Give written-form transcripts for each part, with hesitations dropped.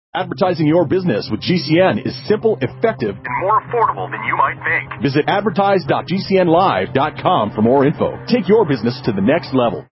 Advertising your business with GCN is simple, effective, and more affordable than you might think. Visit advertise.gcnlive.com for more info. Take your business to the next level.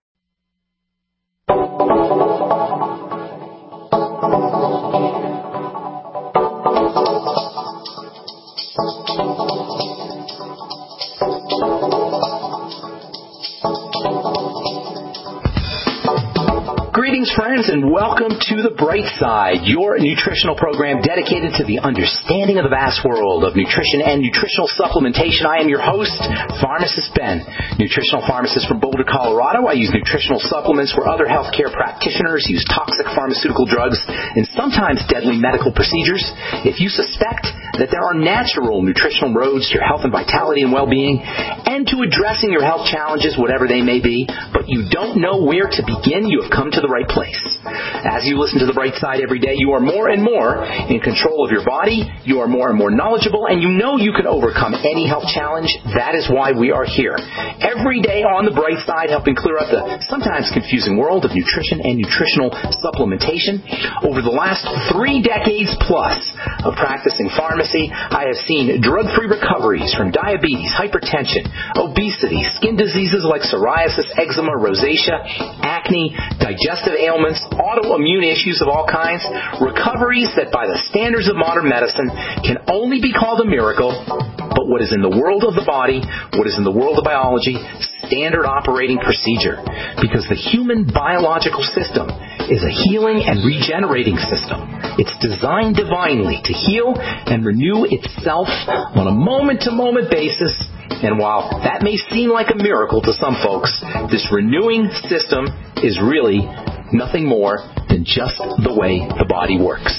Greetings, friends, and welcome to The Bright Side, your nutritional program dedicated to the understanding of the vast world of nutrition and nutritional supplementation. I am your host, Pharmacist Ben, nutritional pharmacist from Boulder, Colorado. I use nutritional supplements where other healthcare practitioners use toxic pharmaceutical drugs and sometimes deadly medical procedures. If you suspect that there are natural nutritional roads to your health and vitality and well-being and to addressing your health challenges, whatever they may be, but you don't know where to begin, you have come to the right place. As you listen to The Bright Side every day, you are more and more in control of your body, you are more and more knowledgeable, and you know you can overcome any health challenge. That is why we are here. Every day on The Bright Side, helping clear up the sometimes confusing world of nutrition and nutritional supplementation. Over the last 3 decades plus of practicing pharmacy, I have seen drug-free recoveries from diabetes, hypertension, obesity, skin diseases like psoriasis, eczema, rosacea, acne, digestive ailments, autoimmune issues of all kinds, recoveries that by the standards of modern medicine can only be called a miracle, but what is in the world of the body, what is in the world of biology, standard operating procedure. Because the human biological system is a healing and regenerating system. It's designed divinely to heal and renew itself on a moment-to-moment basis. And while that may seem like a miracle to some folks, this renewing system is really nothing more than just the way the body works.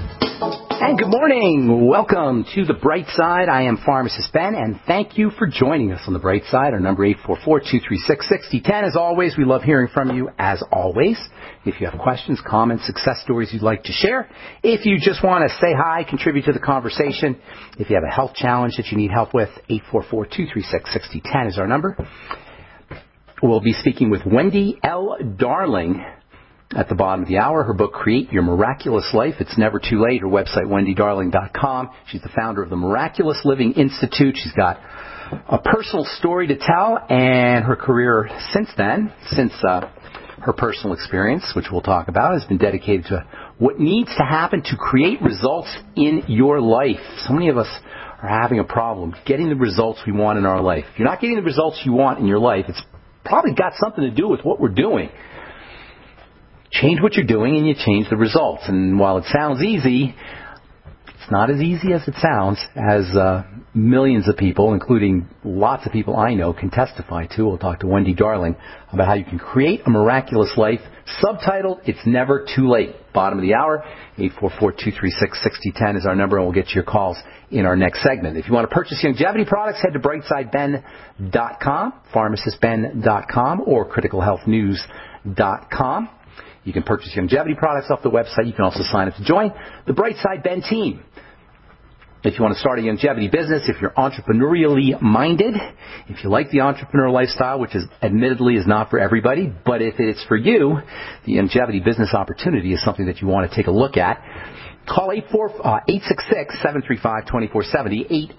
And good morning. Welcome to The Bright Side. I am Pharmacist Ben, and thank you for joining us on The Bright Side. Our number 844-236-6010. As always, we love hearing from you, as always. If you have questions, comments, success stories you'd like to share, if you just want to say hi, contribute to the conversation, if you have a health challenge that you need help with, 844-236-6010 is our number. We'll be speaking with Wendy L. Darling at the bottom of the hour. Her book, Create Your Miraculous Life. It's never too late. Her website, wendydarling.com. She's the founder of the Miraculous Living Institute. She's got a personal story to tell, and her career since then, since her personal experience, which we'll talk about, has been dedicated to what needs to happen to create results in your life. So many of us are having a problem getting the results we want in our life. If you're not getting the results you want in your life, it's probably got something to do with what we're doing. Change what you're doing and you change the results. And while it sounds easy, it's not as easy as it sounds, as millions of people, including lots of people I know, can testify to. We'll talk to Wendy Darling about how you can create a miraculous life. Subtitled, It's Never Too Late. Bottom of the hour, 844-236-6010 is our number, and we'll get to your calls in our next segment. If you want to purchase longevity products, head to brightsideben.com, pharmacistben.com, or criticalhealthnews.com. You can purchase longevity products off the website. You can also sign up to join the Brightside Ben team. If you want to start a longevity business, if you're entrepreneurially minded, if you like the entrepreneur lifestyle, which is admittedly is not for everybody, but if it's for you, the longevity business opportunity is something that you want to take a look at. Call 866-735-2470,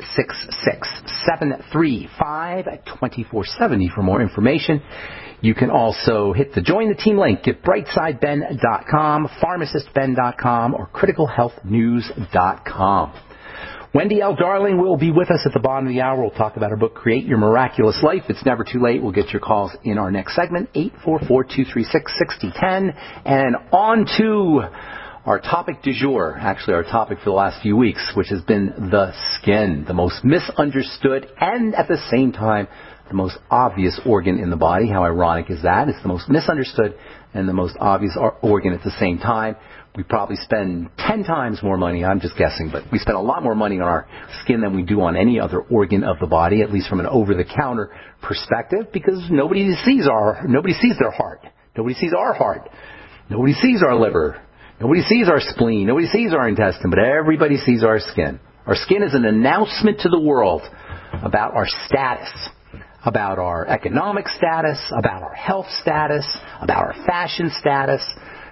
866-735-2470 for more information. You can also hit the Join the Team link at brightsideben.com, pharmacistben.com, or criticalhealthnews.com. Wendy L. Darling will be with us at the bottom of the hour. We'll talk about her book, Create Your Miraculous Life. It's never too late. We'll get your calls in our next segment, 844-236-6010. And on to our topic du jour, actually our topic for the last few weeks, which has been the skin, the most misunderstood and at the same time the most obvious organ in the body. How ironic is that? It's the most misunderstood and the most obvious organ at the same time. We probably spend 10 times more money, I'm just guessing, but we spend a lot more money on our skin than we do on any other organ of the body, at least from an over-the-counter perspective, because nobody sees their heart. Nobody sees our heart. Nobody sees our liver. Nobody sees our spleen. Nobody sees our intestine, but everybody sees our skin. Our skin is an announcement to the world about our status, about our economic status, about our health status, about our fashion status.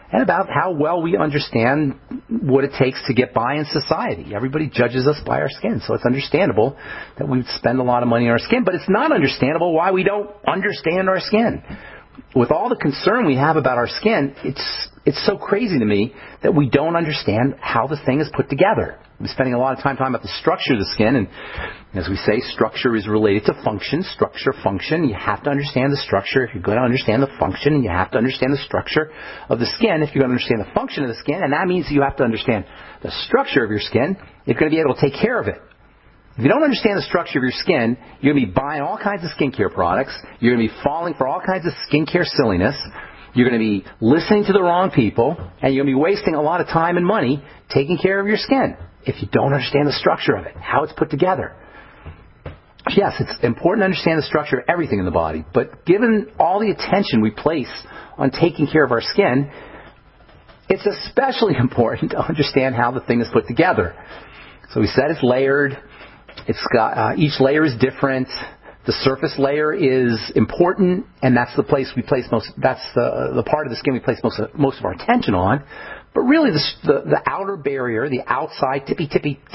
and about how well we understand what it takes to get by in society. Everybody judges us by our skin, so it's understandable that we spend a lot of money on our skin, but it's not understandable why we don't understand our skin. With all the concern we have about our skin, it's so crazy to me that we don't understand how the thing is put together. We're spending a lot of time talking about the structure of the skin, and as we say, structure is related to function. Structure, function. You have to understand the structure if you're going to understand the function, and you have to understand the structure of the skin if you're going to understand the function of the skin, and that means you have to understand the structure of your skin if you're going to be able to take care of it. If you don't understand the structure of your skin, you're going to be buying all kinds of skincare products. You're going to be falling for all kinds of skincare silliness. You're going to be listening to the wrong people, and you're going to be wasting a lot of time and money taking care of your skin if you don't understand the structure of it, how it's put together. Yes, it's important to understand the structure of everything in the body, but given all the attention we place on taking care of our skin, it's especially important to understand how the thing is put together. So we said it's layered. It's got each layer is different. The surface layer is important, and that's the place we place most. That's the part of the skin we place most of our attention on. But really, the outer barrier, the outside tippy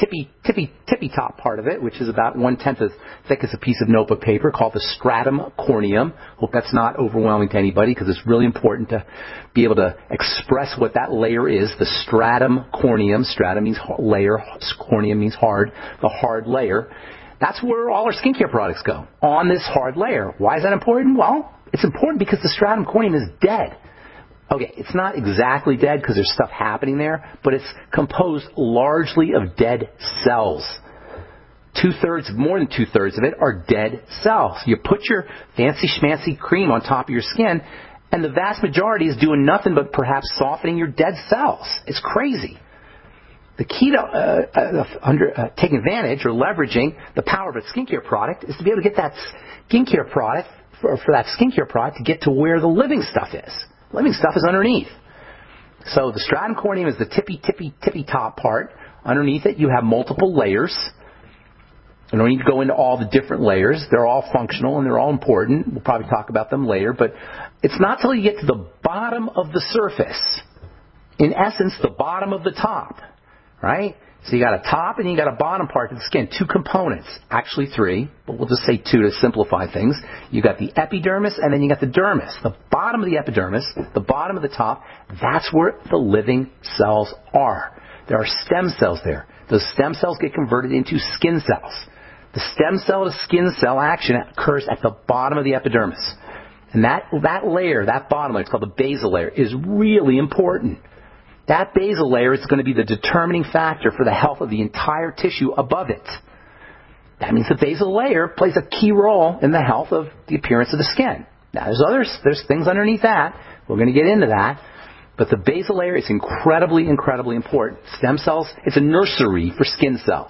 top part of it, which is about 1/10 as thick as a piece of notebook paper, called the stratum corneum. Hope that's not overwhelming to anybody, because it's really important to be able to express what that layer is. The stratum corneum. Stratum means layer. Corneum means hard. The hard layer. That's where all our skincare products go, on this hard layer. Why is that important? Well, it's important because the stratum corneum is dead. Okay, it's not exactly dead because there's stuff happening there, but it's composed largely of dead cells. More than two-thirds of it are dead cells. You put your fancy schmancy cream on top of your skin, and the vast majority is doing nothing but perhaps softening your dead cells. It's crazy. The key to taking advantage or leveraging the power of a skincare product is to be able to get that skincare product, for that skincare product to get to where the living stuff is. Living stuff is underneath. So the stratum corneum is the tippy top part. Underneath it, you have multiple layers. I don't need to go into all the different layers. They're all functional and they're all important. We'll probably talk about them later. But it's not till you get to the bottom of the surface, in essence, the bottom of the top, right? So you got a top and you got a bottom part of the skin. Two components. Actually three, but we'll just say two to simplify things. You got the epidermis and then you got the dermis. The bottom of the epidermis, the bottom of the top, that's where the living cells are. There are stem cells there. Those stem cells get converted into skin cells. The stem cell to skin cell action occurs at the bottom of the epidermis. And that layer, that bottom layer, it's called the basal layer, is really important. That basal layer is going to be the determining factor for the health of the entire tissue above it. That means the basal layer plays a key role in the health of the appearance of the skin. Now, there's things underneath that. We're going to get into that. But the basal layer is incredibly, incredibly important. Stem cells, it's a nursery for skin cells.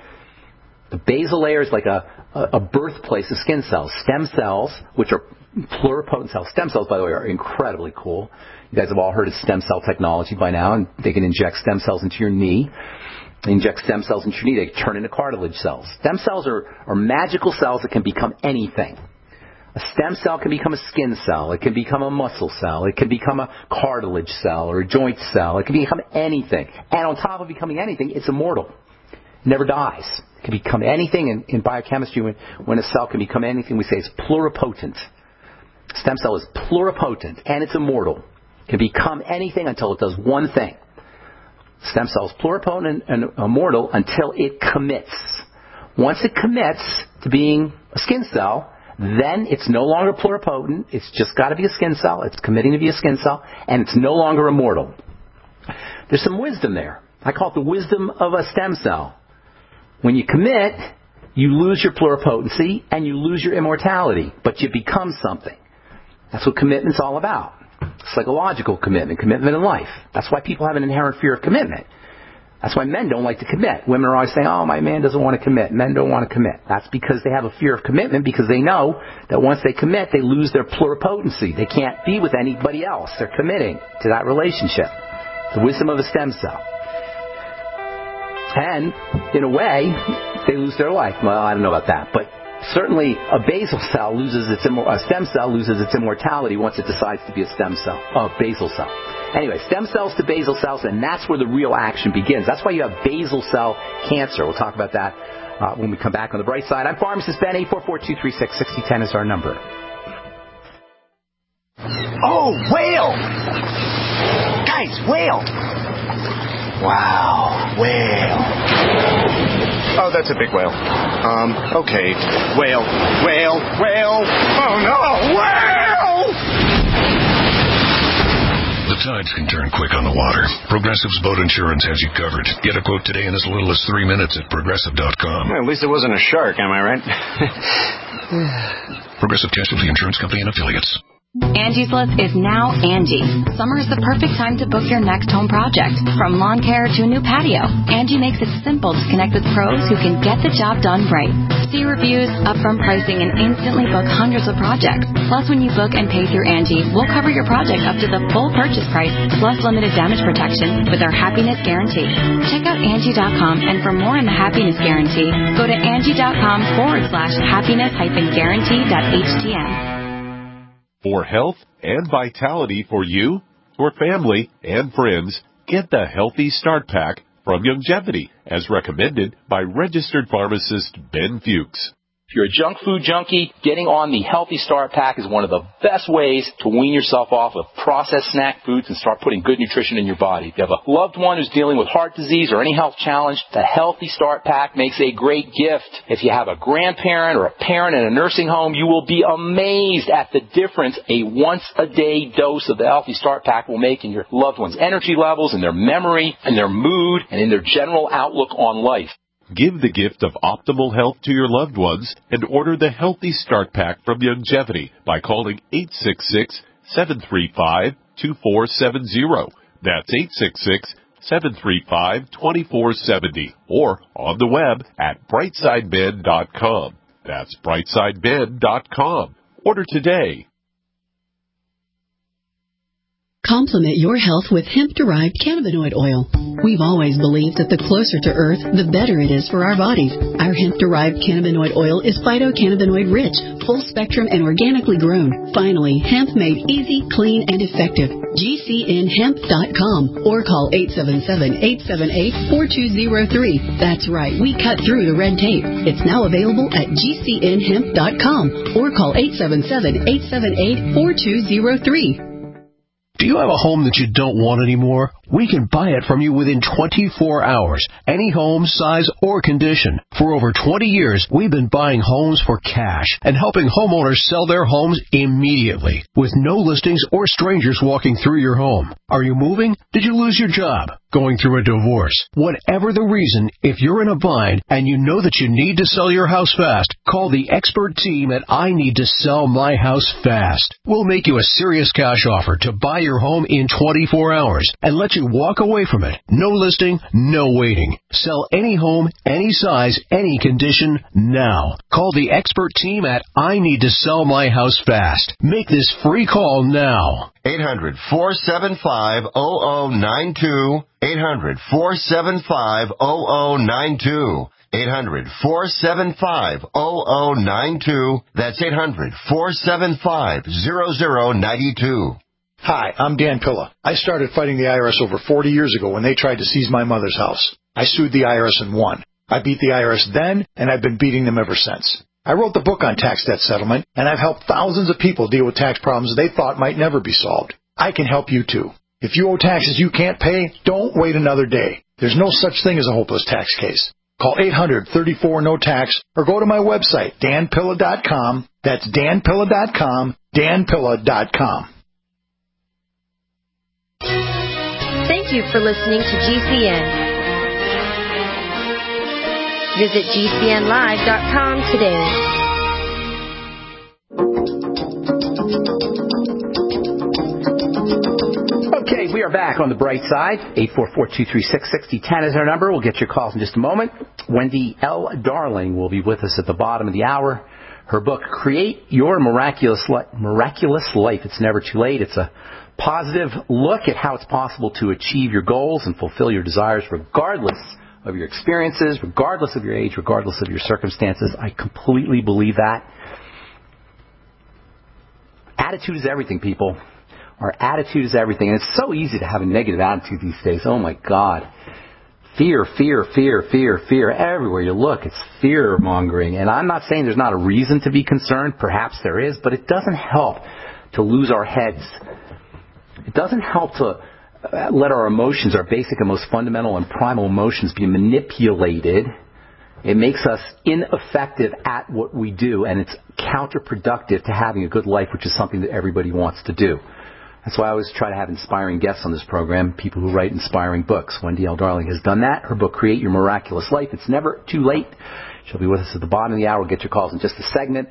The basal layer is like a birthplace of skin cells. Stem cells, which are pluripotent cells. Stem cells, by the way, are incredibly cool. You guys have all heard of stem cell technology by now, and they can inject stem cells into your knee. They inject stem cells into your knee. They turn into cartilage cells. Stem cells are magical cells that can become anything. A stem cell can become a skin cell. It can become a muscle cell. It can become a cartilage cell or a joint cell. It can become anything. And on top of becoming anything, it's immortal. It never dies. It can become anything. In biochemistry, when a cell can become anything, we say it's pluripotent. Stem cell is pluripotent, and it's immortal. It can become anything until it does one thing. Stem cell is pluripotent and immortal until it commits. Once it commits to being a skin cell, then it's no longer pluripotent. It's just got to be a skin cell. It's committing to be a skin cell, and it's no longer immortal. There's some wisdom there. I call it the wisdom of a stem cell. When you commit, you lose your pluripotency and you lose your immortality, but you become something. That's what commitment's all about. Psychological commitment in life. That's why people have an inherent fear of commitment. That's why men don't like to commit. Women are always saying, oh, my man doesn't want to commit. Men don't want to commit. That's because they have a fear of commitment, because they know that once they commit, they lose their pluripotency. They can't be with anybody else. They're committing to that relationship. The wisdom of a stem cell. And, in a way, they lose their life. Well, I don't know about that, but certainly a basal cell a stem cell loses its immortality once it decides to be a basal cell. Anyway, stem cells to basal cells, and that's where the real action begins. That's why you have basal cell cancer. We'll talk about that when we come back on the bright side. I'm Pharmacist Ben. 844-236-6010 is our number. Oh, whale! Guys, whale! Wow, whale. Oh, that's a big whale. Okay. Whale. Oh, no, whale! The tides can turn quick on the water. Progressive's boat insurance has you covered. Get a quote today in as little as 3 minutes at Progressive.com. Well, at least it wasn't a shark, am I right? Progressive Casualty Insurance Company and Affiliates. Angie's List is now Angie. Summer is the perfect time to book your next home project. From lawn care to a new patio, Angie makes it simple to connect with pros who can get the job done right. See reviews, upfront pricing, and instantly book hundreds of projects. Plus, when you book and pay through Angie, we'll cover your project up to the full purchase price, plus limited damage protection with our Happiness Guarantee. Check out Angie.com, and for more on the Happiness Guarantee, go to Angie.com/happiness-guarantee.htm. For health and vitality for you, your family, and friends, get the Healthy Start Pack from Youngevity, as recommended by registered pharmacist Ben Fuchs. If you're a junk food junkie, getting on the Healthy Start Pack is one of the best ways to wean yourself off of processed snack foods and start putting good nutrition in your body. If you have a loved one who's dealing with heart disease or any health challenge, the Healthy Start Pack makes a great gift. If you have a grandparent or a parent in a nursing home, you will be amazed at the difference a once-a-day dose of the Healthy Start Pack will make in your loved one's energy levels, in their memory, in their mood, and in their general outlook on life. Give the gift of optimal health to your loved ones and order the Healthy Start Pack from Youngevity by calling 866-735-2470. That's 866-735-2470. Or on the web at brightsideben.com. That's brightsideben.com. Order today. Complement your health with hemp-derived cannabinoid oil. We've always believed that the closer to Earth, the better it is for our bodies. Our hemp-derived cannabinoid oil is phytocannabinoid-rich, full-spectrum, and organically grown. Finally, hemp made easy, clean, and effective. GCNhemp.com or call 877-878-4203. That's right, we cut through the red tape. It's now available at GCNhemp.com or call 877-878-4203. Do you have a home that you don't want anymore? We can buy it from you within 24 hours. Any home, size, or condition. For over 20 years, we've been buying homes for cash and helping homeowners sell their homes immediately with no listings or strangers walking through your home. Are you moving? Did you lose your job? Going through a divorce? Whatever the reason, if you're in a bind and you know that you need to sell your house fast, call the expert team at I Need to Sell My House Fast. We'll make you a serious cash offer to buy your home in 24 hours and let you walk away from it. No listing, no waiting. Sell any home, any size, any condition, now. Call the expert team at I Need to Sell My House Fast. Make this free call now. 800-475-0092. 800-475-0092. 800-475-0092. That's 800-475-0092. Hi, I'm Dan Pilla. I started fighting the IRS over 40 years ago when they tried to seize my mother's house. I sued the IRS and won. I beat the IRS then, and I've been beating them ever since. I wrote the book on tax debt settlement, and I've helped thousands of people deal with tax problems they thought might never be solved. I can help you too. If you owe taxes you can't pay, don't wait another day. There's no such thing as a hopeless tax case. Call 800-34-NO-TAX or go to my website, danpilla.com. That's danpilla.com, danpilla.com. Thank you for listening to GCN. Visit GCNlive.com today. Okay, we are back on the bright side. 844-236-6010 is our number. We'll get your calls in just a moment. Wendy L. Darling will be with us at the bottom of the hour. Her book, Create Your Miraculous Life. It's never too late. It's a positive look at how it's possible to achieve your goals and fulfill your desires regardless of your experiences, regardless of your age, regardless of your circumstances. I completely believe that. Attitude is everything, people. Our attitude is everything. And it's so easy to have a negative attitude these days. Oh, my God. Fear, fear, fear, fear, fear. Everywhere you look, it's fear-mongering. And I'm not saying there's not a reason to be concerned. Perhaps there is. But it doesn't help to lose our heads. It doesn't help to let our emotions, our basic and most fundamental and primal emotions, be manipulated. It makes us ineffective at what we do, and it's counterproductive to having a good life, which is something that everybody wants to do. That's why I always try to have inspiring guests on this program, people who write inspiring books. Wendy L. Darling has done that. Her book, Create Your Miraculous Life. It's never too late. She'll be with us at the bottom of the hour. We'll get your calls in just a second.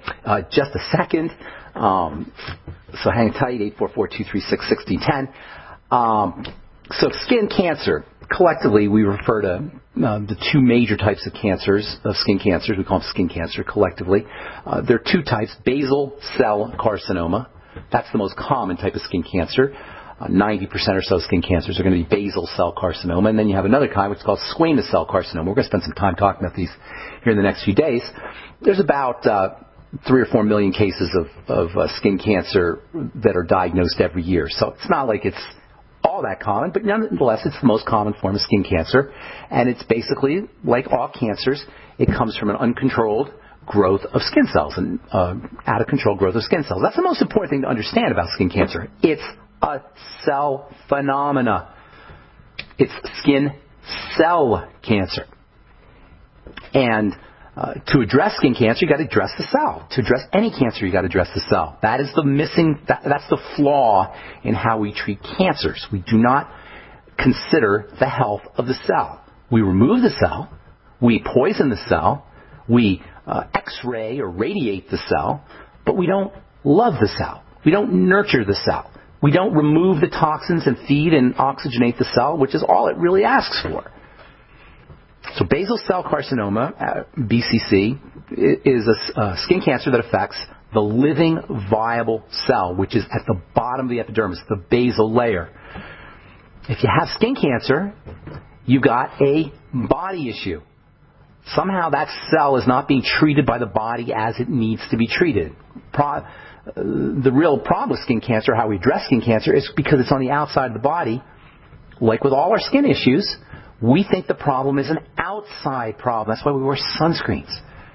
So hang tight, 844-236-1610. So skin cancer. Collectively, we refer to the two major types of cancers, of skin cancers. We call them skin cancer collectively. There are two types, basal cell carcinoma. That's the most common type of skin cancer. 90% or so skin cancers are going to be basal cell carcinoma. And then you have another kind, which is called squamous cell carcinoma. We're going to spend some time talking about these here in the next few days. There's about 3 or 4 million cases of skin cancer that are diagnosed every year. So it's not like it's all that common, but nonetheless, it's the most common form of skin cancer. And it's basically, like all cancers, it comes from an uncontrolled growth of skin cells and out-of-control growth of skin cells. That's the most important thing to understand about skin cancer. It's a cell phenomena. It's skin cell cancer. And to address skin cancer, you got to address the cell. To address any cancer, you got to address the cell. That is that's the flaw in how we treat cancers. We do not consider the health of the cell. We remove the cell, we poison the cell, we X-ray or radiate the cell, but we don't love the cell. We don't nurture the cell. We don't remove the toxins and feed and oxygenate the cell, which is all it really asks for. So basal cell carcinoma, BCC, is a skin cancer that affects the living viable cell, which is at the bottom of the epidermis, the basal layer. If you have skin cancer, you got a body issue. Somehow that cell is not being treated by the body as it needs to be treated. The real problem with skin cancer, how we address skin cancer, is because it's on the outside of the body. Like with all our skin issues, we think the problem is an outside problem. That's why we wear sunscreens.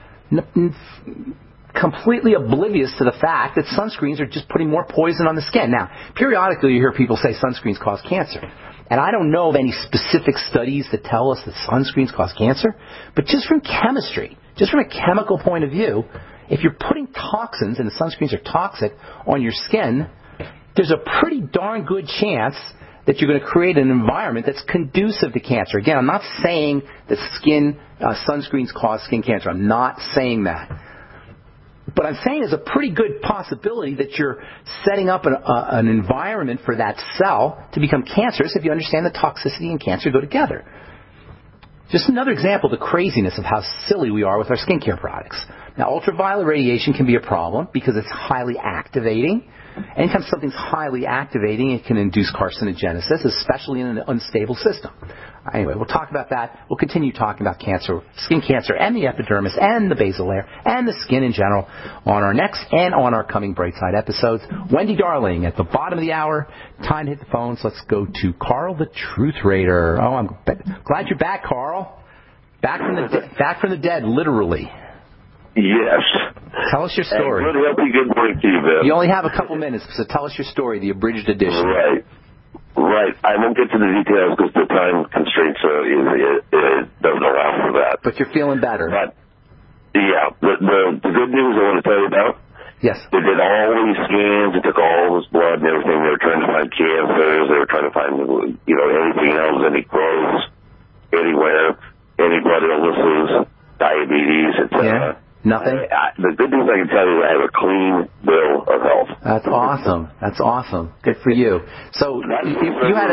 Completely oblivious to the fact that sunscreens are just putting more poison on the skin. Now, periodically you hear people say sunscreens cause cancer. And I don't know of any specific studies that tell us that sunscreens cause cancer. But just from chemistry, just from a chemical point of view, if you're putting toxins, and the sunscreens are toxic, on your skin, there's a pretty darn good chance that you're going to create an environment that's conducive to cancer. Again, I'm not saying that sunscreens cause skin cancer. I'm not saying that. But I'm saying there's a pretty good possibility that you're setting up an environment for that cell to become cancerous if you understand that toxicity and cancer go together. Just another example of the craziness of how silly we are with our skincare products. Now, ultraviolet radiation can be a problem because it's highly activating. Anytime something's highly activating, it can induce carcinogenesis, especially in an unstable system. Anyway, we'll talk about that. We'll continue talking about cancer, skin cancer, and the epidermis, and the basal layer, and the skin in general on our next and on our coming Brightside episodes. Wendy Darling at the bottom of the hour. Time to hit the phones. Let's go to Carl, the Truth Raider. Oh, I'm glad you're back, Carl. Back from the dead, literally. Yes. Tell us your story. Good, healthy, good morning to you, Bill. You only have a couple minutes, so tell us your story, the abridged edition. Right. I won't get to the details because the time constraints it doesn't allow for that. But you're feeling better. But, yeah. The good news I want to tell you about. Yes. They did all these scans. They took all this blood and everything. They were trying to find cancers. They were trying to find, anything else, any growths, anywhere, any blood illnesses, diabetes, etc. Yeah. Nothing? The good news I can tell you is I have a clean bill of health. That's awesome. That's awesome. Good for you. So you had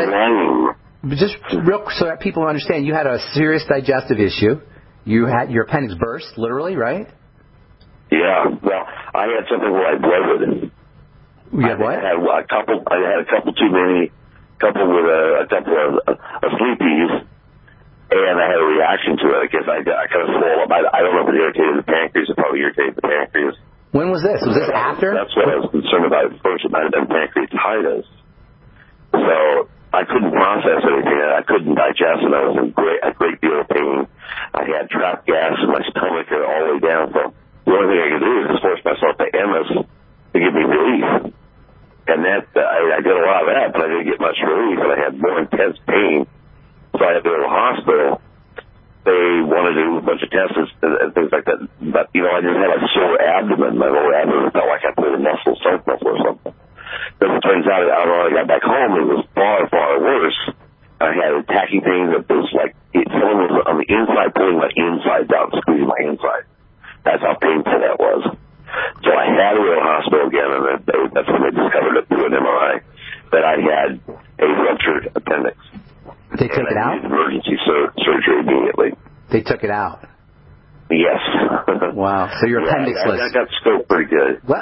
just real so that people understand, you had a serious digestive issue. You had your appendix burst, literally, right? Yeah. Well, I had something where I bloated. You had what? I had a couple too many, couple with a couple of sleepies. And I had a reaction to it. I guess I kind of swole up. I don't know if it irritated the pancreas. It probably irritated the pancreas. When was this? Was this after? That's what I was concerned about. First, it might have been pancreatitis. So I couldn't process anything. I couldn't digest, and I was in a great deal of pain. I had trapped gas in my stomach all the way down. So the only thing I could do is just force myself to MS to give me relief. And that I did a lot of that, but I didn't get much relief, and I had more intense pain. So I had to go to the hospital. They wanted to do a bunch of tests and things like that. But, you know, I just had a sore abdomen. My lower abdomen felt like I pulled a muscle, stomach muscle or something. But it turns out, when I got back home, it was far, far worse. I had a tacky pain that was like someone was on the inside pulling my insides out, squeezing my inside. That's how painful that was. So I had to go to the hospital again, and that's when they discovered it through an MRI that I had a ruptured appendix. They took it out? Emergency surgery immediately. They took it out? Yes. Wow. So your appendix was... I got scoped pretty good. Let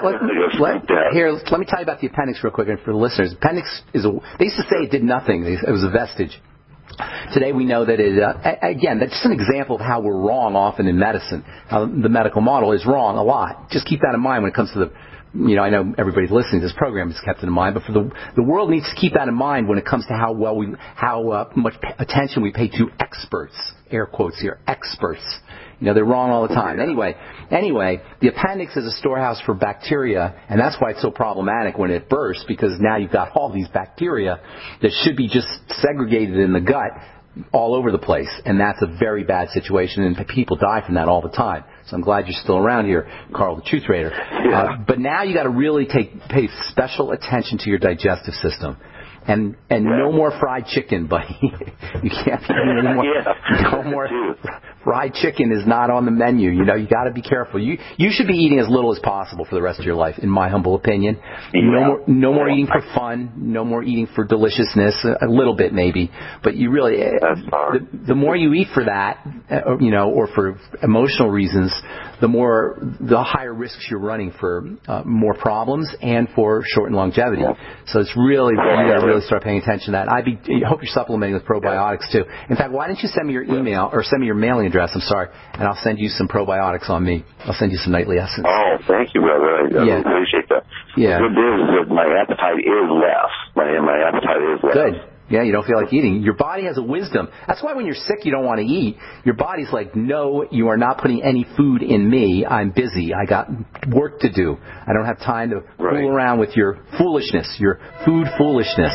me tell you about the appendix real quick, and for the listeners. Appendix they used to say it did nothing. It was a vestige. Today we know that again, that's just an example of how we're wrong often in medicine. How the medical model is wrong a lot. Just keep that in mind when it comes to I know everybody's listening to this program has kept it in mind, but for the world needs to keep that in mind when it comes to how much attention we pay to experts, air quotes here, experts. They're wrong all the time. Anyway, the appendix is a storehouse for bacteria, and that's why it's so problematic when it bursts, because now you've got all these bacteria that should be just segregated in the gut all over the place, and that's a very bad situation, and people die from that all the time. So I'm glad you're still around here, Carl, the Truth Raider. Yeah. But now you got to really pay special attention to your digestive system. And no more fried chicken, buddy. You can't eat anymore. No more fried chicken is not on the menu. You got to be careful. You should be eating as little as possible for the rest of your life, in my humble opinion. Yeah. No more eating for fun. No more eating for deliciousness. A little bit maybe, but you really the more you eat for that, or for emotional reasons, the higher risks you're running for more problems and for shortened longevity. Yeah. So it's really you got to really start paying attention to that. I hope you're supplementing with probiotics too. In fact, why don't you send me your email or send me your mailing address? I'm sorry, and I'll send you some probiotics on me. I'll send you some nightly essence. Oh, thank you, brother. I really appreciate that. Yeah. The good news is that my appetite is less. My appetite is less. Good. Yeah, you don't feel like eating. Your body has a wisdom. That's why when you're sick, you don't want to eat. Your body's like, no, you are not putting any food in me. I'm busy. I got work to do. I don't have time to fool around with your foolishness, your food foolishness.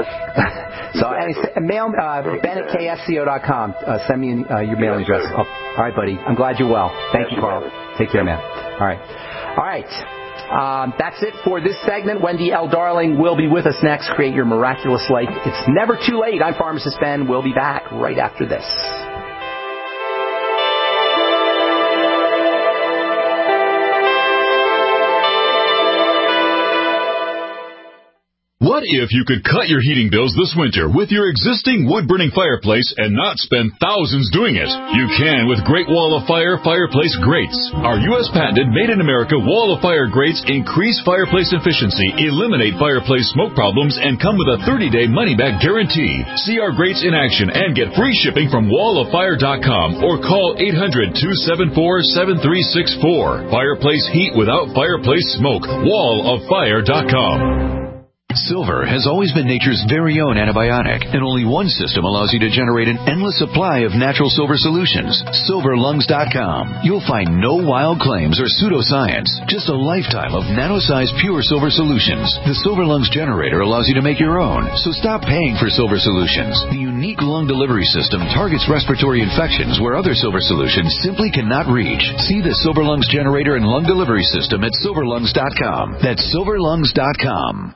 So, mail ben@ksco.com. Send me your mailing address. Oh, all right, buddy. I'm glad you're well. Thank you, Carl. Take care, man. All right. That's it for this segment. Wendy L. Darling will be with us next. Create your miraculous life. It's never too late. I'm Pharmacist Ben. We'll be back right after this. What if you could cut your heating bills this winter with your existing wood-burning fireplace and not spend thousands doing it? You can with Great Wall of Fire fireplace grates. Our U.S. patented made-in-America Wall of Fire grates increase fireplace efficiency, eliminate fireplace smoke problems, and come with a 30-day money-back guarantee. See our grates in action and get free shipping from walloffire.com or call 800-274-7364. Fireplace heat without fireplace smoke. walloffire.com. Silver has always been nature's very own antibiotic, and only one system allows you to generate an endless supply of natural silver solutions. SilverLungs.com. You'll find no wild claims or pseudoscience, just a lifetime of nano-sized pure silver solutions. The Silver Lungs generator allows you to make your own, so stop paying for silver solutions. The unique lung delivery system targets respiratory infections where other silver solutions simply cannot reach. See the Silver Lungs generator and lung delivery system at SilverLungs.com. That's SilverLungs.com.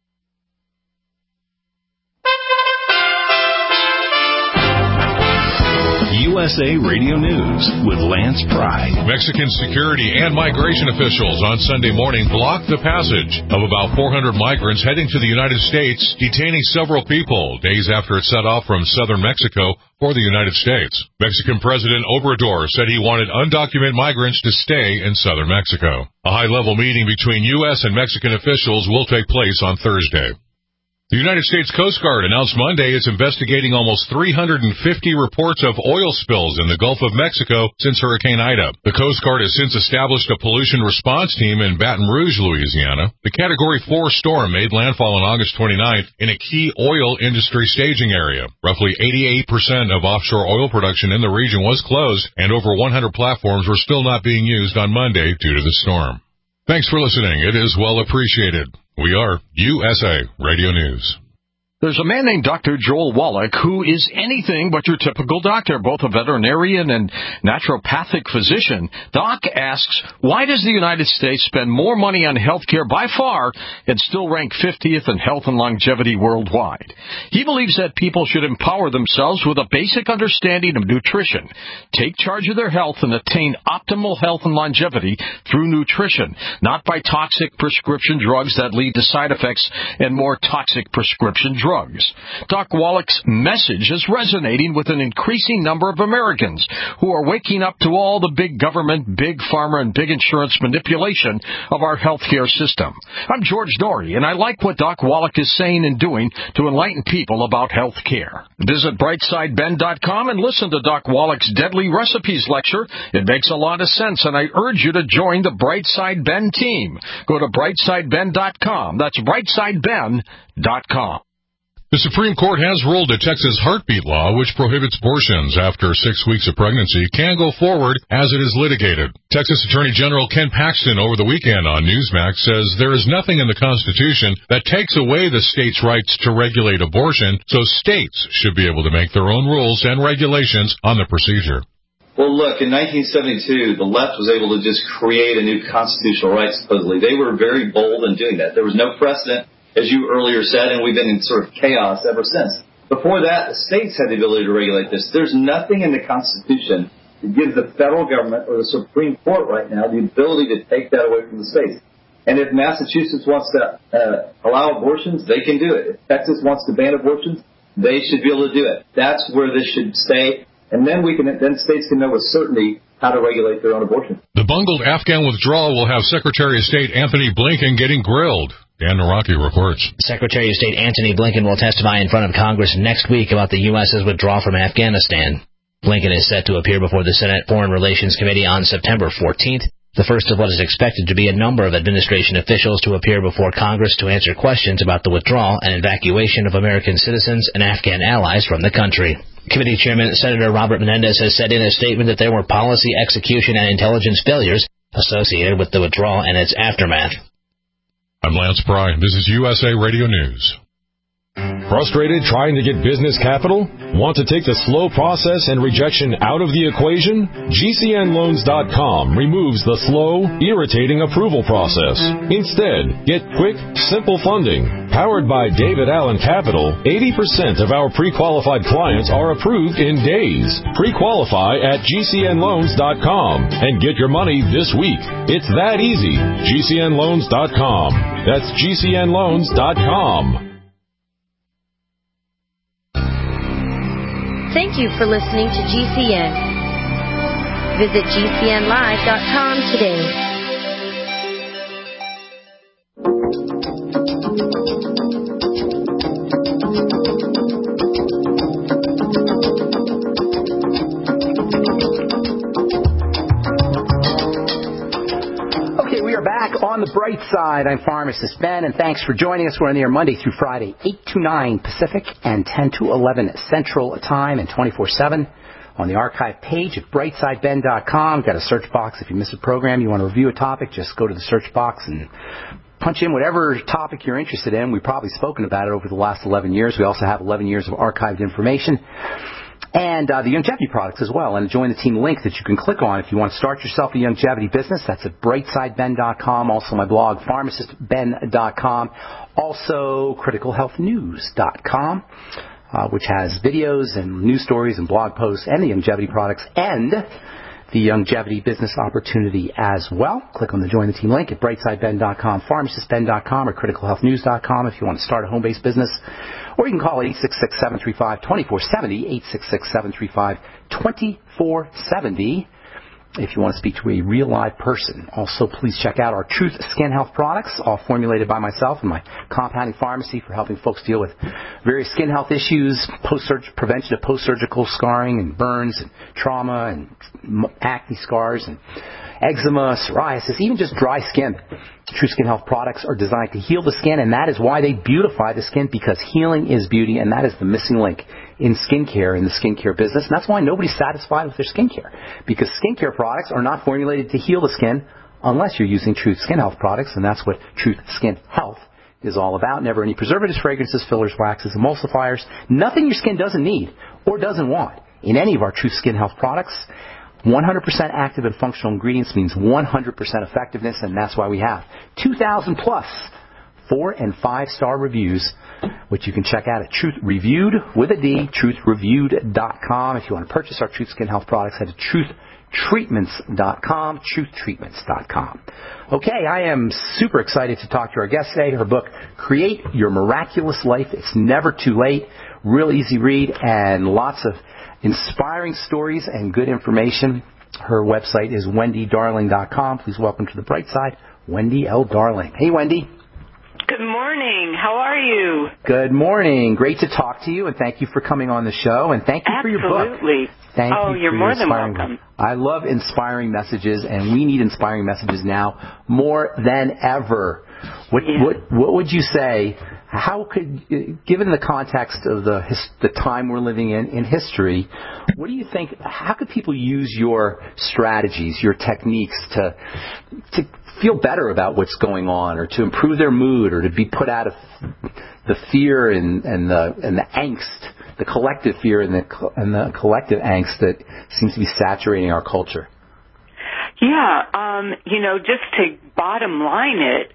USA Radio News with Lance Pry. Mexican security and migration officials on Sunday morning blocked the passage of about 400 migrants heading to the United States, detaining several people days after it set off from southern Mexico for the United States. Mexican President Obrador said he wanted undocumented migrants to stay in southern Mexico. A high-level meeting between U.S. and Mexican officials will take place on Thursday. The United States Coast Guard announced Monday it's investigating almost 350 reports of oil spills in the Gulf of Mexico since Hurricane Ida. The Coast Guard has since established a pollution response team in Baton Rouge, Louisiana. The Category 4 storm made landfall on August 29th in a key oil industry staging area. Roughly 88% of offshore oil production in the region was closed, and over 100 platforms were still not being used on Monday due to the storm. Thanks for listening. It is well appreciated. We are USA Radio News. There's a man named Dr. Joel Wallach who is anything but your typical doctor, both a veterinarian and naturopathic physician. Doc asks, why does the United States spend more money on health care by far and still rank 50th in health and longevity worldwide? He believes that people should empower themselves with a basic understanding of nutrition, take charge of their health, and attain optimal health and longevity through nutrition, not by toxic prescription drugs that lead to side effects and more toxic prescription drugs. Doc Wallach's message is resonating with an increasing number of Americans who are waking up to all the big government, big pharma, and big insurance manipulation of our healthcare system. I'm George Dory, and I like what Doc Wallach is saying and doing to enlighten people about health care. Visit brightsideben.com and listen to Doc Wallach's Deadly Recipes lecture. It makes a lot of sense, and I urge you to join the Brightside Ben team. Go to brightsideben.com. That's brightsideben.com. The Supreme Court has ruled a Texas heartbeat law, which prohibits abortions after 6 weeks of pregnancy, can go forward as it is litigated. Texas Attorney General Ken Paxton over the weekend on Newsmax says there is nothing in the Constitution that takes away the state's rights to regulate abortion, so states should be able to make their own rules and regulations on the procedure. Well, look, in 1972, the left was able to just create a new constitutional right, supposedly. They were very bold in doing that. There was no precedent, as you earlier said, and we've been in sort of chaos ever since. Before that, the states had the ability to regulate this. There's nothing in the Constitution that gives the federal government or the Supreme Court right now the ability to take that away from the states. And if Massachusetts wants to allow abortions, they can do it. If Texas wants to ban abortions, they should be able to do it. That's where this should stay. And then states can know with certainty how to regulate their own abortion. The bungled Afghan withdrawal will have Secretary of State Anthony Blinken getting grilled. Dan Naraki reports. Secretary of State Anthony Blinken will testify in front of Congress next week about the U.S.'s withdrawal from Afghanistan. Blinken is set to appear before the Senate Foreign Relations Committee on September 14th, the first of what is expected to be a number of administration officials to appear before Congress to answer questions about the withdrawal and evacuation of American citizens and Afghan allies from the country. Committee Chairman Senator Robert Menendez has said in a statement that there were policy, execution, and intelligence failures associated with the withdrawal and its aftermath. I'm Lance Pry. This is USA Radio News. Frustrated trying to get business capital? Want to take the slow process and rejection out of the equation? GCNloans.com removes the slow, irritating approval process. Instead, get quick, simple funding. Powered by David Allen Capital, 80% of our pre-qualified clients are approved in days. Pre-qualify at GCNloans.com and get your money this week. It's that easy. GCNloans.com. That's GCNloans.com. Thank you for listening to GCN. Visit GCNlive.com today. On the bright side, I'm Pharmacist Ben, and thanks for joining us. We're on the air Monday through Friday, 8 to 9 Pacific and 10 to 11 Central Time, and 24/7 on the archive page at brightsideben.com. Got a search box. If you miss a program, you want to review a topic, just go to the search box and punch in whatever topic you're interested in. We've probably spoken about it over the last 11 years. We also have 11 years of archived information. And the longevity products as well, and a Join the Team link that you can click on if you want to start yourself a longevity business. That's at brightsideben.com. Also my blog, pharmacistben.com. Also criticalhealthnews.com, which has videos and news stories and blog posts and the longevity products and the longevity business opportunity as well. Click on the Join the Team link at brightsideben.com, pharmacistben.com, or criticalhealthnews.com if you want to start a home-based business. Or you can call 866-735-2470, 866-735-2470. if you want to speak to a real live person. Also, please check out our Truth Skin Health products, all formulated by myself and my compounding pharmacy for helping folks deal with various skin health issues, prevention of post-surgical scarring and burns and trauma and acne scars and eczema, psoriasis, even just dry skin. True Skin Health products are designed to heal the skin, and that is why they beautify the skin, because healing is beauty, and that is the missing link in skincare, in the skincare business. And that's why nobody's satisfied with their skincare, because skincare products are not formulated to heal the skin unless you're using Truth Skin Health products, and that's what Truth Skin Health is all about. Never any preservatives, fragrances, fillers, waxes, emulsifiers, nothing your skin doesn't need or doesn't want in any of our Truth Skin Health products. 100% active and functional ingredients means 100% effectiveness, and that's why we have 2,000 plus 4- and 5-star reviews, which you can check out at Truth Reviewed with a D, truthreviewed.com. If you want to purchase our Truth Skin Health products, head to truthtreatments.com, truthtreatments.com. Okay, I am super excited to talk to our guest today. Her book, Create Your Miraculous Life. It's never too late. Real easy read and lots of inspiring stories and good information. Her website is wendydarling.com. Please welcome to the bright side, Wendy L. Darling. Hey, Wendy. Good morning. How are you? Good morning. Great to talk to you, and thank you for coming on the show, and thank you for your book. Absolutely. Thank you you're for more your than welcome. I love inspiring messages, and we need inspiring messages now more than ever. What would you say? How could, given the context of the time we're living in history, what do you think? How could people use your strategies, your techniques to feel better about what's going on, or to improve their mood, or to be put out of the fear and the angst, the collective fear and the collective angst that seems to be saturating our culture? Yeah, just to bottom line it,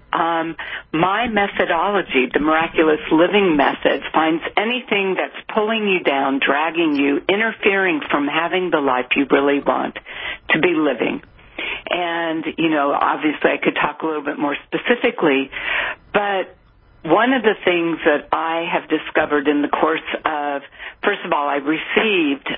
my methodology, the Miraculous Living Method, finds anything that's pulling you down, dragging you, interfering from having the life you really want to be living. And, obviously I could talk a little bit more specifically, but one of the things that I have discovered in the course of, first of all, I received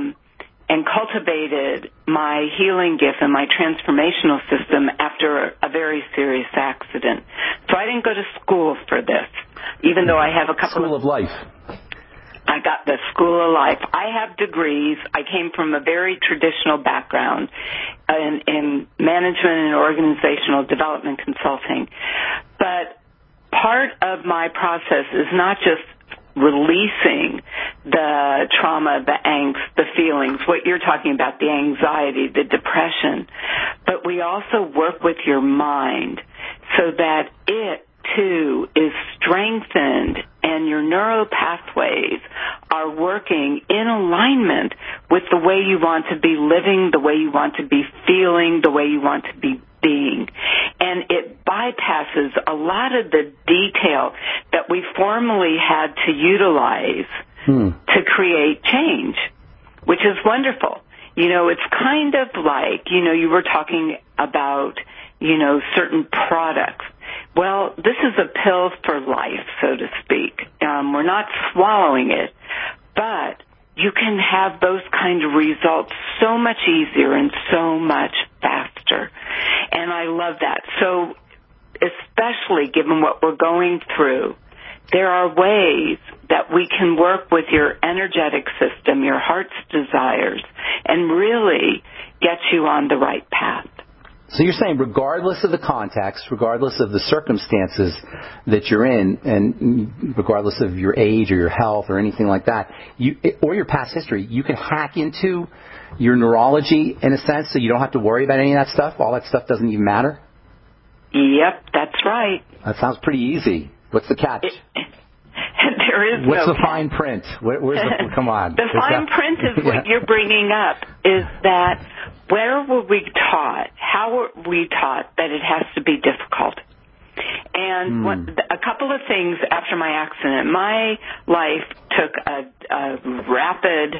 and cultivated my healing gift and my transformational system after a very serious accident. So I didn't go to school for this, even though I have a couple School of Life. I got the School of Life. I have degrees. I came from a very traditional background in management and organizational development consulting. But part of my process is not just releasing the trauma, the angst, the feelings, what you're talking about, the anxiety, the depression, but we also work with your mind so that it, too, is strengthened and your neural pathways are working in alignment with the way you want to be living, the way you want to be feeling, the way you want to be being. And it bypasses a lot of the detail that we formerly had to utilize to create change, which is wonderful. It's kind of like, you were talking about, certain products. Well, this is a pill for life, so to speak. We're not swallowing it, but you can have those kind of results so much easier and so much faster. And I love that. So especially given what we're going through, there are ways that we can work with your energetic system, your heart's desires, and really get you on the right path. So you're saying regardless of the context, regardless of the circumstances that you're in, and regardless of your age or your health or anything like that, or your past history, you can hack into your neurology in a sense so you don't have to worry about any of that stuff? All that stuff doesn't even matter? Yep, that's right. That sounds pretty easy. What's the catch? There is What's no the fine print? Where's the, come on. The fine print is what you're bringing up, is that where were we taught, how were we taught that it has to be difficult? And a couple of things after my accident, my life took a rapid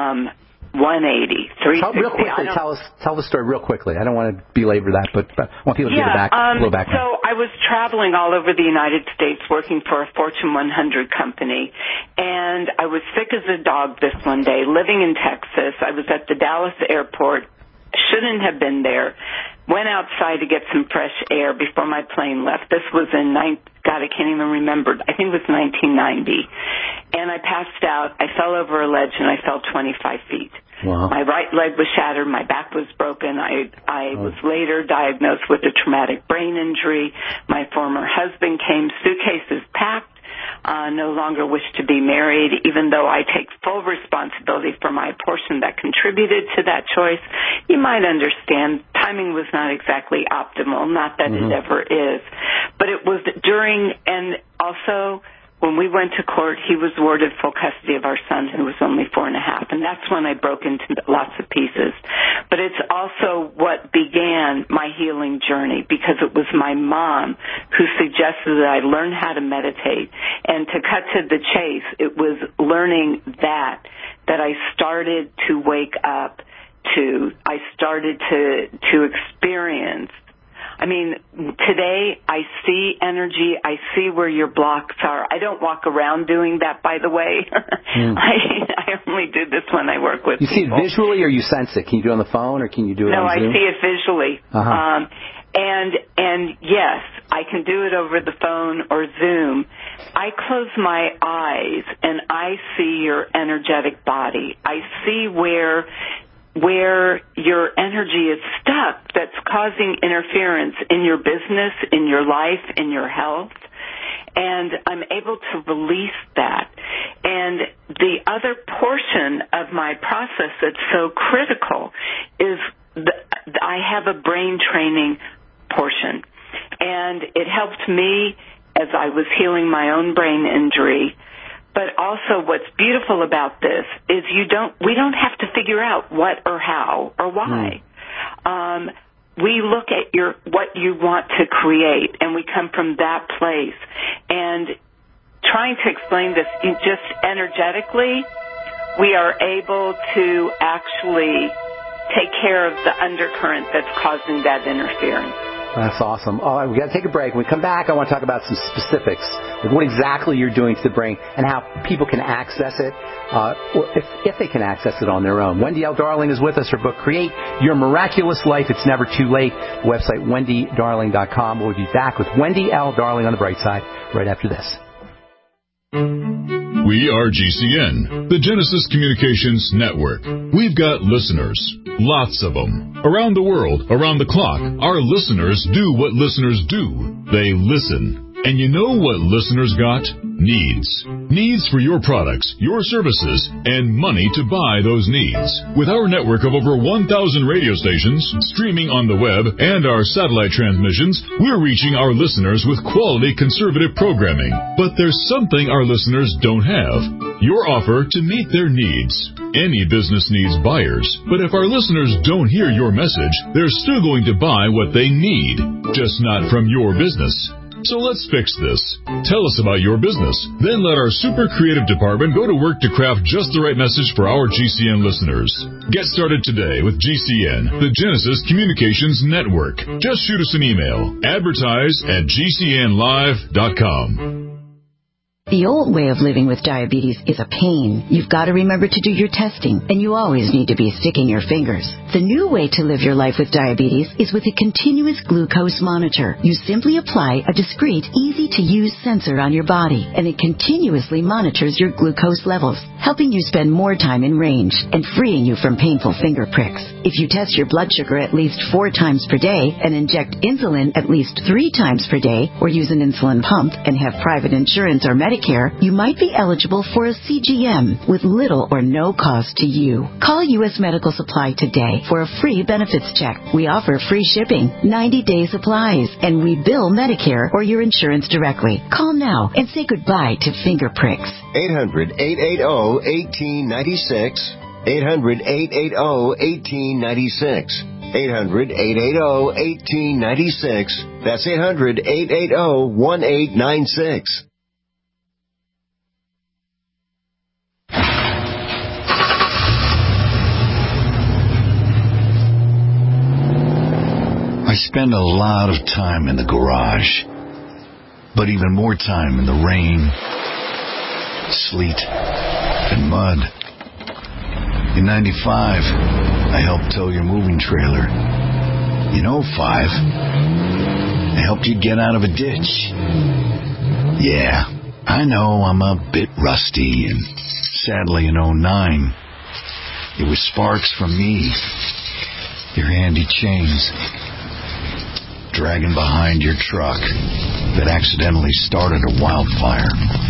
180, 360. Real quickly, tell the story real quickly. I don't want to belabor that, but I want people to get a little background. So I was traveling all over the United States working for a Fortune 100 company, and I was sick as a dog this one day, living in Texas. I was at the Dallas airport shouldn't have been there. Went outside to get some fresh air before my plane left. This was in I can't even remember. I think it was 1990. And I passed out. I fell over a ledge, and I fell 25 feet. Wow. My right leg was shattered. My back was broken. I was later diagnosed with a traumatic brain injury. My former husband came, suitcases packed. No longer wish to be married, even though I take full responsibility for my portion that contributed to that choice. You might understand timing was not exactly optimal, not that it ever is. But it was during, and also when we went to court, he was awarded full custody of our son, who was only 4.5, and that's when I broke into lots of pieces. But it's also what began my healing journey, because it was my mom who suggested that I learn how to meditate. And to cut to the chase, it was learning that I started to wake up to. I started to experience. I mean, today I see energy. I see where your blocks are. I don't walk around doing that, by the way. I only do this when I work with people. You see it visually, or you sense it? Can you do it on the phone, or can you do it on Zoom? No, I see it visually. And yes, I can do it over the phone or Zoom. I close my eyes and I see your energetic body. I see where your energy is stuck that's causing interference in your business, in your life, in your health. And I'm able to release that. And the other portion of my process that's so critical is I have a brain training portion. And it helped me as I was healing my own brain injury. But also what's beautiful about this is we don't have to figure out what or how or why. We look at what you want to create, and we come from that place. And trying to explain this just energetically, we are able to actually take care of the undercurrent that's causing that interference. That's awesome. All right, we got to take a break. When we come back, I want to talk about some specifics, like what exactly you're doing to the brain and how people can access it, or if they can access it on their own. Wendy L. Darling is with us. Her book, Create Your Miraculous Life. It's Never Too Late. The website, wendydarling.com. We'll be back with Wendy L. Darling on the Bright Side right after this. We are GCN, the Genesis Communications Network. We've got listeners, lots of them. Around the world, around the clock, our listeners do what listeners do. They listen. And you know what listeners got? Needs. Needs for your products, your services, and money to buy those needs. With our network of over 1,000 radio stations, streaming on the web, and our satellite transmissions, we're reaching our listeners with quality conservative programming. But there's something our listeners don't have. Your offer to meet their needs. Any business needs buyers, but if our listeners don't hear your message, they're still going to buy what they need, just not from your business. So let's fix this. Tell us about your business. Then let our super creative department go to work to craft just the right message for our GCN listeners. Get started today with GCN, the Genesis Communications Network. Just shoot us an email. Advertise@GCNlive.com. The old way of living with diabetes is a pain. You've got to remember to do your testing, and you always need to be sticking your fingers. The new way to live your life with diabetes is with a continuous glucose monitor. You simply apply a discreet, easy-to-use sensor on your body, and it continuously monitors your glucose levels, helping you spend more time in range and freeing you from painful finger pricks. If you test your blood sugar at least 4 times per day and inject insulin at least 3 times per day, or use an insulin pump and have private insurance or Medicare, you might be eligible for a CGM with little or no cost to you. Call U.S. Medical Supply today for a free benefits check. We offer free shipping, 90-day supplies, and we bill Medicare or your insurance directly. Call now and say goodbye to finger pricks. 800-880-1896. 800-880-1896. 800-880-1896. That's 800-880-1896. I spend a lot of time in the garage, but even more time in the rain, sleet, and mud. In 95, I helped tow your moving trailer. In 05, I helped you get out of a ditch. Yeah, I know I'm a bit rusty, and sadly in 09, it was sparks from me, your handy chains, dragging behind your truck that accidentally started a wildfire.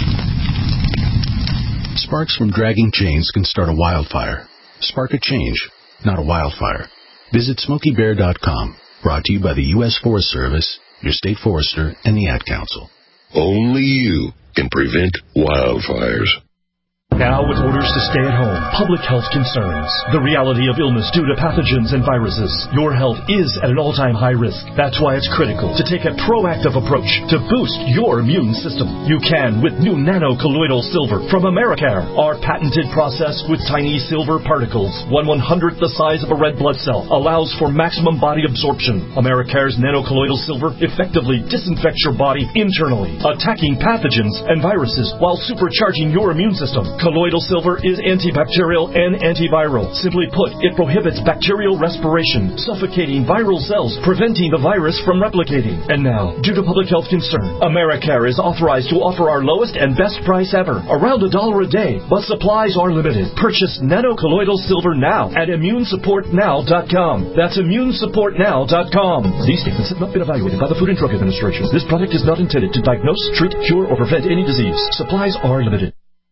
Sparks from dragging chains can start a wildfire. Spark a change, not a wildfire. Visit SmokeyBear.com. Brought to you by the U.S. Forest Service, your state forester, and the Ad Council. Only you can prevent wildfires. Now, with orders to stay at home, public health concerns, the reality of illness due to pathogens and viruses, your health is at an all-time high risk. That's why it's critical to take a proactive approach to boost your immune system. You can with new nano-colloidal silver from Americare. Our patented process with tiny silver particles, 1/100th the size of a red blood cell, allows for maximum body absorption. Americare's nano-colloidal silver effectively disinfects your body internally, attacking pathogens and viruses while supercharging your immune system. Colloidal silver is antibacterial and antiviral. Simply put, it prohibits bacterial respiration, suffocating viral cells, preventing the virus from replicating. And now, due to public health concern, Americare is authorized to offer our lowest and best price ever, around $1 a day, but supplies are limited. Purchase nano-colloidal silver now at ImmuneSupportNow.com. That's ImmuneSupportNow.com. These statements have not been evaluated by the Food and Drug Administration. This product is not intended to diagnose, treat, cure, or prevent any disease. Supplies are limited.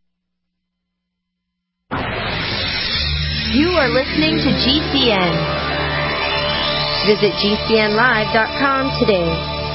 You are listening to GCN. Visit GCNlive.com today.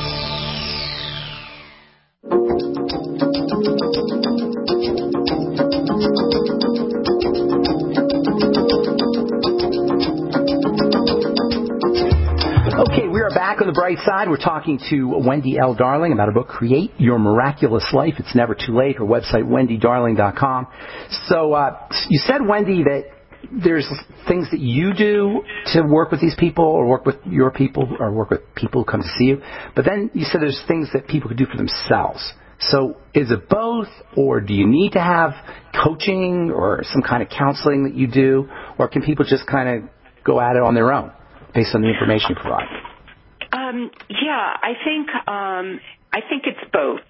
Okay, we are back on the bright side. We're talking to Wendy L. Darling about her book, Create Your Miraculous Life. It's never too late. Her website, wendydarling.com. So you said, Wendy, that there's things that you do to work with these people or work with your people or work with people who come to see you. But then you said there's things that people could do for themselves. So is it both, or do you need to have coaching or some kind of counseling that you do, or can people just kind of go at it on their own based on the information you provide? Yeah, I think it's both.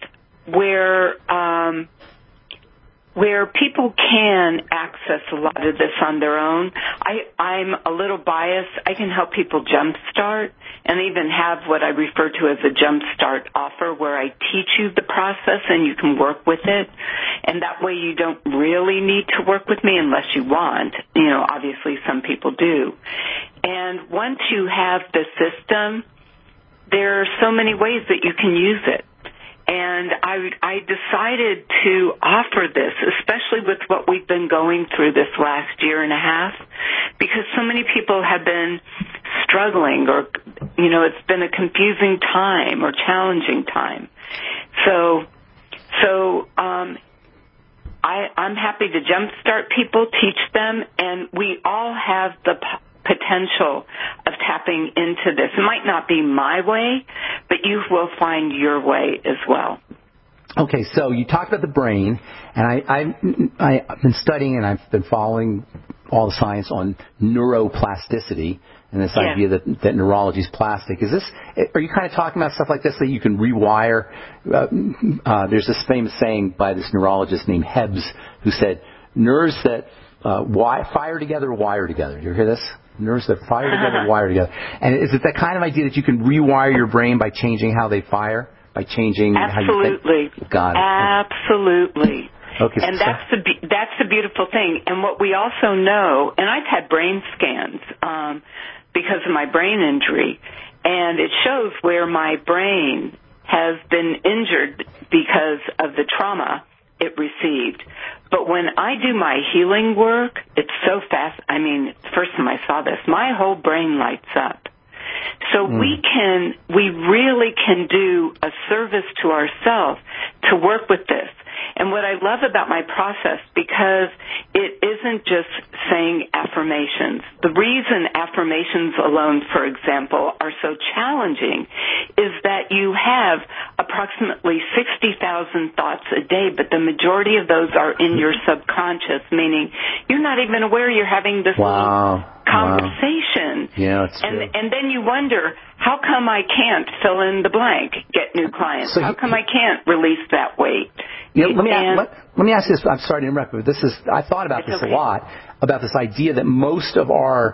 Where people can access a lot of this on their own. I'm a little biased. I can help people jumpstart and even have what I refer to as a jumpstart offer where I teach you the process and you can work with it. And that way you don't really need to work with me unless you want. You know, obviously some people do. And once you have the system, there are so many ways that you can use it. And I decided to offer this, especially with what we've been going through this last year and a half, because so many people have been struggling or, you know, it's been a confusing time or challenging time. So I'm happy to jumpstart people, teach them, and we all have the potential of tapping into this. It might not be my way, but you will find your way as well. Okay, so you talked about the brain, and I've been studying and I've been following all the science on neuroplasticity and this idea that neurology is plastic. Are you kind of talking about stuff like this that you can rewire? There's this famous saying by this neurologist named Hebbs who said, nerves that fire together, wire together. Do you hear this? Nerves that fire together, wire together. And is it that kind of idea that you can rewire your brain by changing how they fire? By changing how you think? Got it. Absolutely. Okay, and that's the beautiful thing. And what we also know, and I've had brain scans because of my brain injury, and it shows where my brain has been injured because of the trauma it received. But when I do my healing work, it's so fast. I mean, the first time I saw this, my whole brain lights up. So we really can do a service to ourselves to work with this. And what I love about my process, because it isn't just saying affirmations. The reason affirmations alone, for example, are so challenging is that you have approximately 60,000 thoughts a day, but the majority of those are in your subconscious, meaning you're not even aware you're having this little conversation. Wow. Yeah, that's true. And then you wonder, how come I can't fill in the blank, get new clients? How come I can't release that weight? Let me ask you this. I'm sorry to interrupt, but I thought about this a lot, about this idea that most of our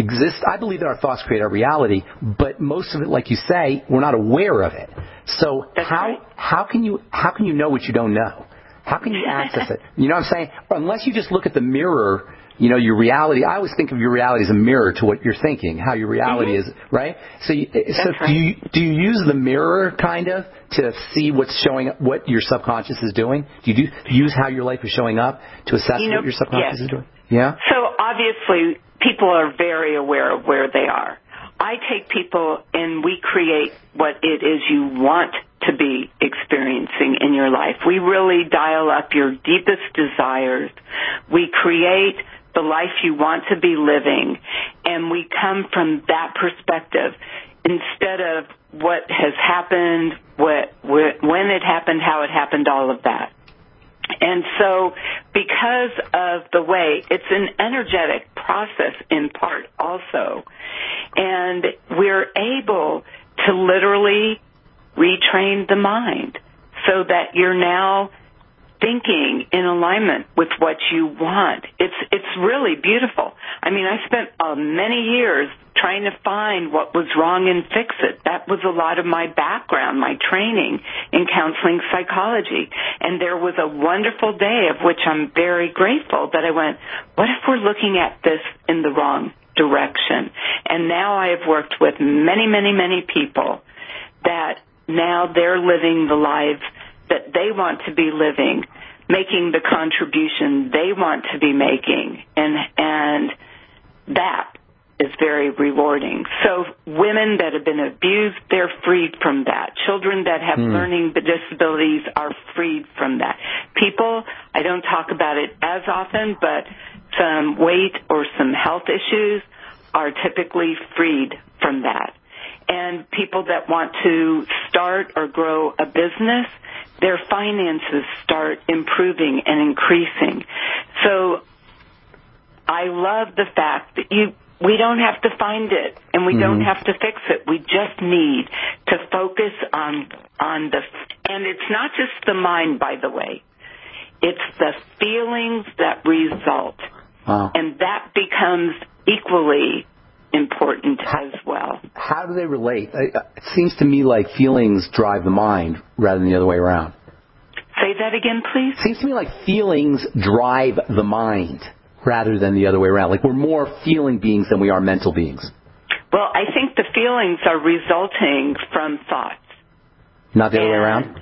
I believe that our thoughts create our reality, but most of it, like you say, we're not aware of it. So how can you know what you don't know? How can you access it? You know what I'm saying? Unless you just look at the mirror, your reality. I always think of your reality as a mirror to what you're thinking, how your reality is, right? So, do you use the mirror kind of to see what's showing up, what your subconscious is doing? Do you use how your life is showing up to assess what your subconscious is doing? Yeah. So obviously, people are very aware of where they are. I take people and we create what it is you want to be experiencing in your life. We really dial up your deepest desires. We create the life you want to be living, and we come from that perspective instead of what has happened, when it happened, how it happened, all of that. And so because of the way, it's an energetic process in part also, and we're able to literally retrain the mind so that you're now thinking in alignment with what you want. It's really beautiful. I mean, I spent many years trying to find what was wrong and fix it. That was a lot of my background, my training in counseling psychology. And there was a wonderful day of which I'm very grateful that I went, what if we're looking at this in the wrong direction? And now I have worked with many, many, many people that now they're living the lives that they want to be living, making the contribution they want to be making, and that is very rewarding. So women that have been abused, they're freed from that. Children that have learning disabilities are freed from that. People, I don't talk about it as often, but some weight or some health issues are typically freed from that. And people that want to start or grow a business, their finances start improving and increasing. So I love the fact that we don't have to find it and we don't have to fix it. We just need to focus on and it's not just the mind, by the way. It's the feelings that result. Wow. And that becomes equally important as well. How do they relate? It seems to me like feelings drive the mind rather than the other way around. Say that again, please. Seems to me like feelings drive the mind rather than the other way around. Like we're more feeling beings than we are mental beings. Well, I think the feelings are resulting from thoughts. Not the other way around?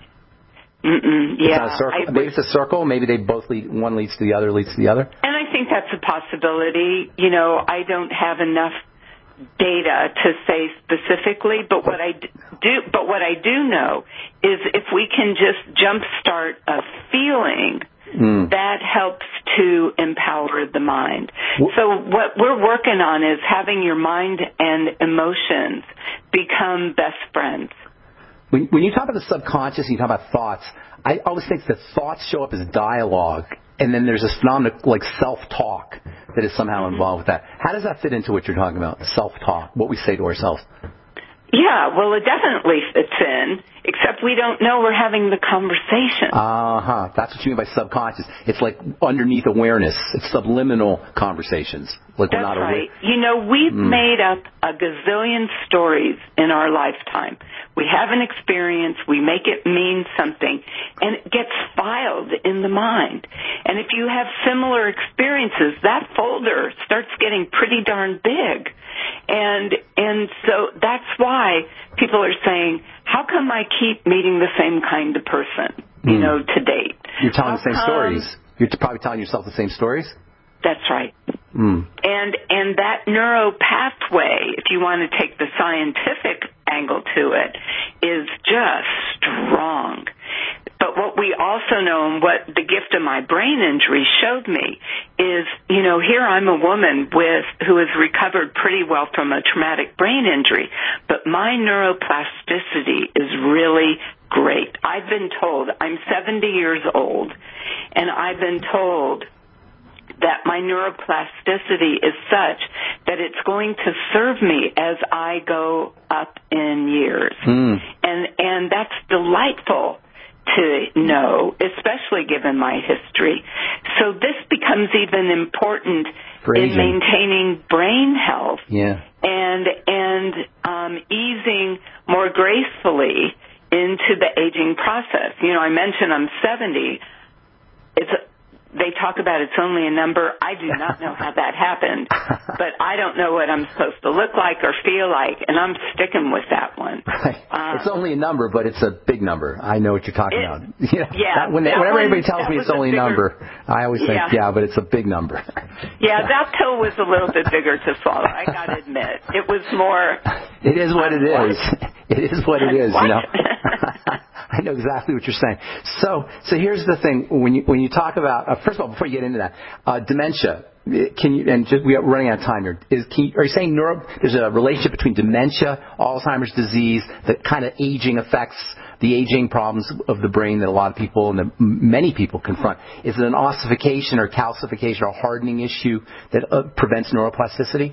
Yeah. Maybe it's a circle. Maybe they both lead. One leads to the other, leads to the other. And I think that's a possibility. I don't have enough data to say specifically, but what I do know is if we can just jumpstart a feeling, that helps to empower the mind. So what we're working on is having your mind and emotions become best friends. When you talk about the subconscious and you talk about thoughts, I always think that thoughts show up as dialogue, and then there's this phenomenon like self-talk that is somehow involved with that. How does that fit into what you're talking about, self-talk, what we say to ourselves? Yeah, well, it definitely fits in, except we don't know we're having the conversation. That's what you mean by subconscious. It's like underneath awareness. It's subliminal conversations. Like we're not aware. That's right. We've made up a gazillion stories in our lifetime. We have an experience, we make it mean something, and it gets filed in the mind. And if you have similar experiences, that folder starts getting pretty darn big. And so that's why people are saying, how come I keep meeting the same kind of person, to date? You're telling the same stories. You're probably telling yourself the same stories? That's right. And that neuro pathway, if you want to take the scientific angle to it, is just strong. But what we also know, and what the gift of my brain injury showed me, is, here I'm a woman who has recovered pretty well from a traumatic brain injury, but my neuroplasticity is really great. I've been told, I'm 70 years old, and I've been told that my neuroplasticity is such that it's going to serve me as I go up in years. And that's delightful to know, especially given my history. So this becomes even important in maintaining brain health and easing more gracefully into the aging process. You know, I mentioned I'm 70. They talk about it's only a number. I do not know how that happened, but I don't know what I'm supposed to look like or feel like, and I'm sticking with that one. It's only a number, but it's a big number. I know what you're talking about. Whenever anybody tells me it's only a number, I always think, but it's a big number. That pill was a little bit bigger to swallow, I got to admit. It was more... It is what it is. It is what it is, you know. I know exactly what you're saying. So here's the thing. When you talk about, first of all, before you get into that, dementia, we're running out of time here. Are you saying there's a relationship between dementia, Alzheimer's disease, the kind of aging affects the aging problems of the brain that a lot of people and many people confront? Is it an ossification or calcification or hardening issue that prevents neuroplasticity?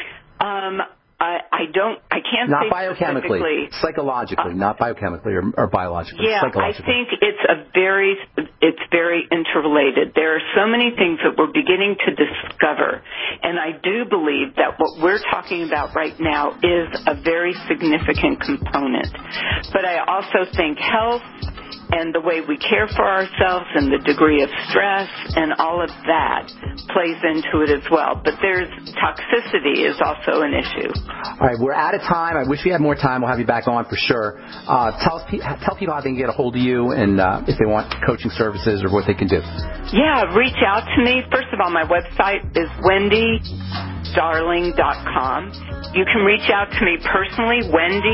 I can't not say biochemically, psychologically, not biochemically or biologically. Yeah, I think it's very interrelated. There are so many things that we're beginning to discover, and I do believe that what we're talking about right now is a very significant component. But I also think health and the way we care for ourselves and the degree of stress and all of that plays into it as well. But toxicity is also an issue. All right, we're out of time. I wish we had more time. We'll have you back on for sure. Tell people how they can get a hold of you and if they want coaching services or what they can do. Yeah, reach out to me. First of all, my website is wendydarling.com. You can reach out to me personally,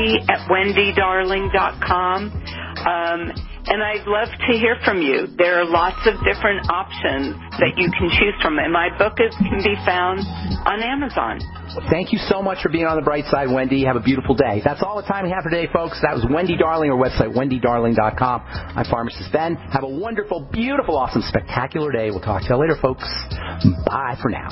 wendy@wendydarling.com. And I'd love to hear from you. There are lots of different options that you can choose from. And my book can be found on Amazon. Thank you so much for being on the bright side, Wendy. Have a beautiful day. That's all the time we have for today, folks. That was Wendy Darling, or website, wendydarling.com. I'm Pharmacist Ben. Have a wonderful, beautiful, awesome, spectacular day. We'll talk to you later, folks. Bye for now.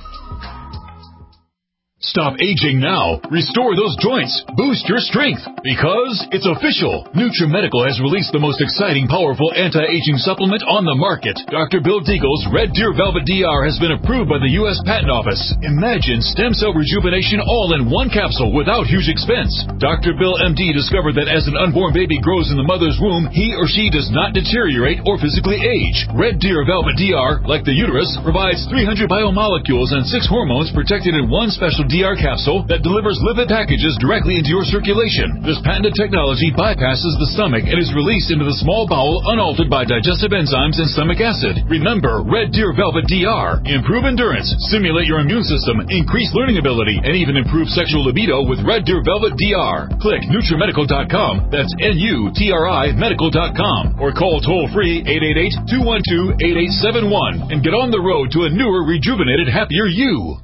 Stop aging now. Restore those joints. Boost your strength. Because it's official. NutriMedical has released the most exciting, powerful anti-aging supplement on the market. Dr. Bill Deagle's Red Deer Velvet DR has been approved by the U.S. Patent Office. Imagine stem cell rejuvenation all in one capsule without huge expense. Dr. Bill MD discovered that as an unborn baby grows in the mother's womb, he or she does not deteriorate or physically age. Red Deer Velvet DR, like the uterus, provides 300 biomolecules and 6 hormones protected in one special DR capsule that delivers lipid packages directly into your circulation. This patented technology bypasses the stomach and is released into the small bowel unaltered by digestive enzymes and stomach acid. Remember, Red Deer Velvet DR. Improve endurance, stimulate your immune system, increase learning ability, and even improve sexual libido with Red Deer Velvet DR. Click NutriMedical.com. That's NUTRI Medical.com. Or call toll-free 888-212-8871 and get on the road to a newer, rejuvenated, happier you.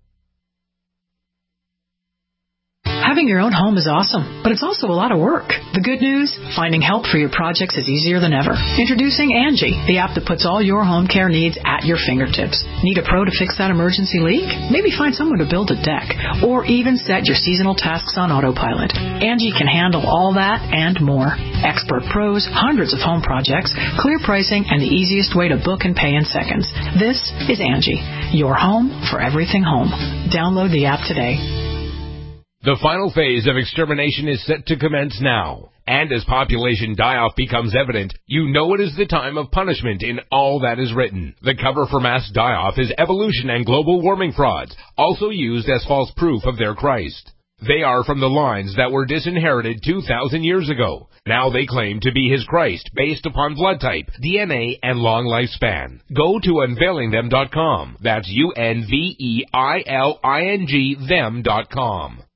Having your own home is awesome, but it's also a lot of work. The good news, finding help for your projects is easier than ever. Introducing Angie, the app that puts all your home care needs at your fingertips. Need a pro to fix that emergency leak? Maybe find someone to build a deck, or even set your seasonal tasks on autopilot. Angie can handle all that and more. Expert pros, hundreds of home projects, clear pricing, and the easiest way to book and pay in seconds. This is Angie, your home for everything home. Download the app today. The final phase of extermination is set to commence now. And as population die-off becomes evident, you know it is the time of punishment in all that is written. The cover for mass die-off is evolution and global warming frauds, also used as false proof of their Christ. They are from the lines that were disinherited 2,000 years ago. Now they claim to be his Christ based upon blood type, DNA, and long lifespan. Go to unveilingthem.com. That's UNVEILING them.com.